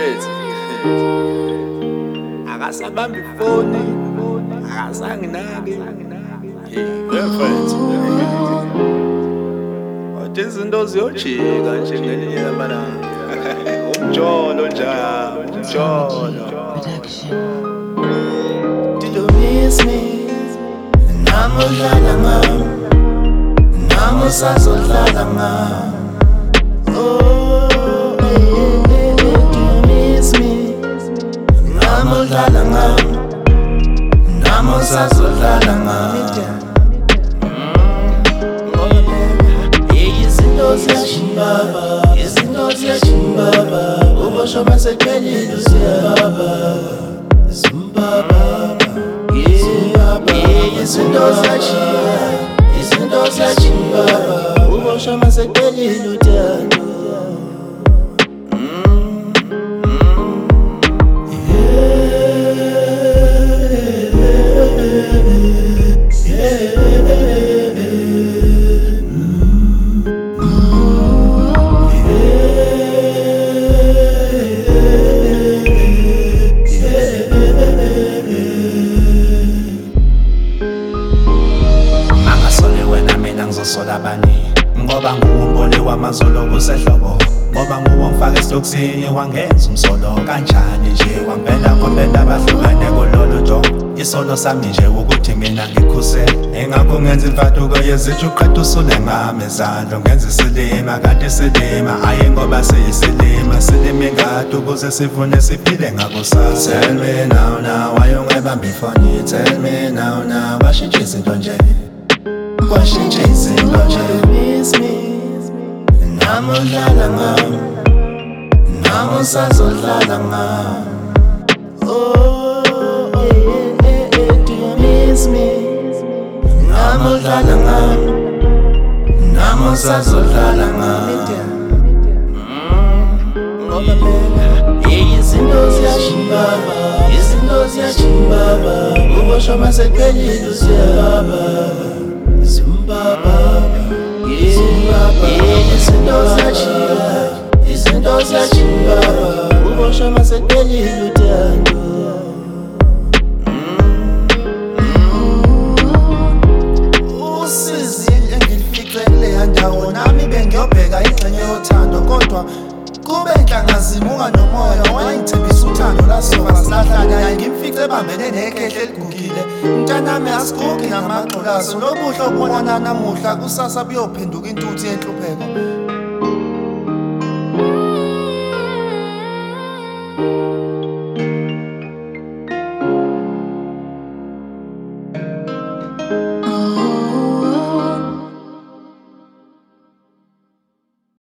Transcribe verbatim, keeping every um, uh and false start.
mfethu akasabambi ifoni akasanginaki mfethu kodwa izinto ziyojika nje ngelinye lamalanga umjolo njalo umjolo. Did you miss me? Namudlala ngam, namusazodlala ngam. Oh, eh, eh, eh, do you miss me? Namudlala ngam, namusazodlala ngam. Izinto ziyashibaba, izinto ziyashibaba. Ubosho masephelile usiyababa, zimbaba. Izinto ziyashiba, izinto ziyashibaba. Ubosho masephelile uthando. Ngizosola abanye ngoba nguwumboni wamazolo kusehlobo, ngoba nguwo ngifaka esitokisini wangenza umsolo kanjani nje wangibhela khombela abahlukene kulolu jongo. Isono sami nje ukuthi mina ngikhusele, engakho ngenza imfaduko yezitsho uqeda usule ngami ezandla ngenza isilima kanti isilima ayi ngoba siyisilima silima ingadi ukuze sivune siphile ngakusasa. Tell me now now why ungayibambi ifoni, tell me now now washintsha izinto nje washintsha izinto nje. Miss me, namudlala ngam, namusazodlala ngam. Oh, eh, eh, eh, do you miss me? Namudlala ngam, namusazodlala ngam. Ngoba phela izinto ziyashibaba, izinto ziyashibaba. Ubosho masephelile usiyababa, zimbaba. Izinto ziyashibaba, izinto ziyashibaba. Ubosho masephelile uthando. Usizi engilifice kuleya ndawo nami bengiyobheka ingxenye yothando, kodwa kube nhlangazimula nomoya wayengithembisa uthando lasofa silahlanya. Ngimfice ebambene nekhehle eligugile, mntanami asigugi ngamagxolazo. Lobuhle obubona namuhla kusasa buyophenduka intuthu yenhlupheko.